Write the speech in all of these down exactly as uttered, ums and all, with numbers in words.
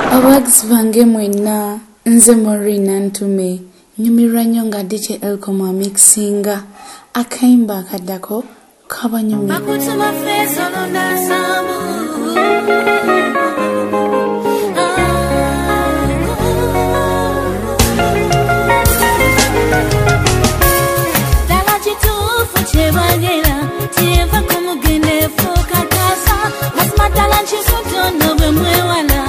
Awags vange mwena nze Morina Ntume nyumira nyonga D J Elkoma mixinga akaimba kadako kaba nyumi Makutuma face olonda samu Dala chitufu chebagera tieva kumugende foka kasa Masma dala chisuto nobe mwewala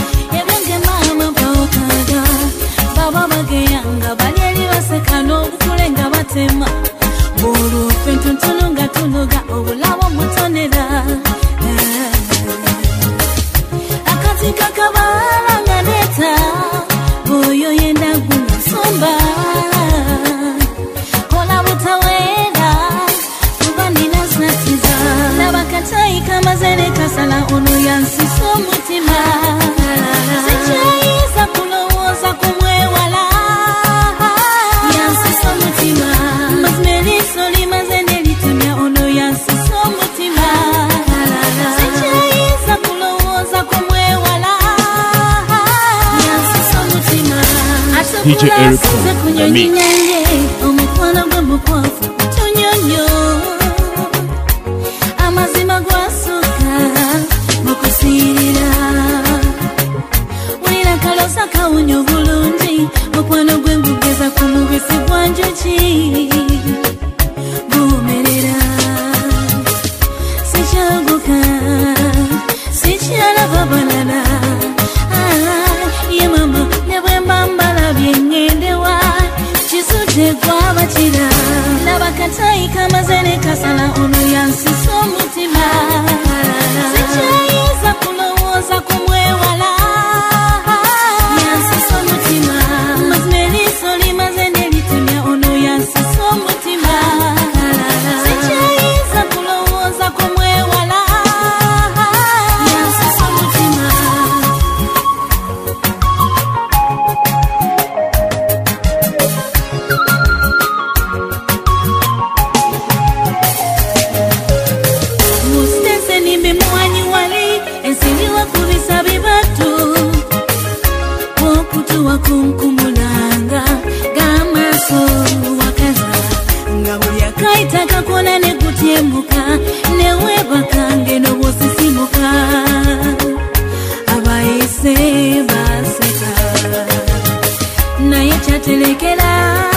Sekano kulenga batema buru fentu tununga tunuga obulawo mutonera akati kakabala ngadeta boyo yenda gusomba kola butawera ubani nasatiza nabakatai kama zene kasala ono yansi so mutima sichaiza kulowoza kumwewala D J Elkoma, the mix. Nabakatai kama zene kasala ono yansi so mutima Sichaiza kulowoza kumwewala Yansi so mutima Mazmeni soli mazene litemya ono yansi so mutima Sichaiza kulowoza kumwewala Yansi so mutima Kumkumulanga gamaso wakaza ngabuya kaitaka kona nekutiemuka newe bakange no bosisimuka abaise baseka naye chatelekera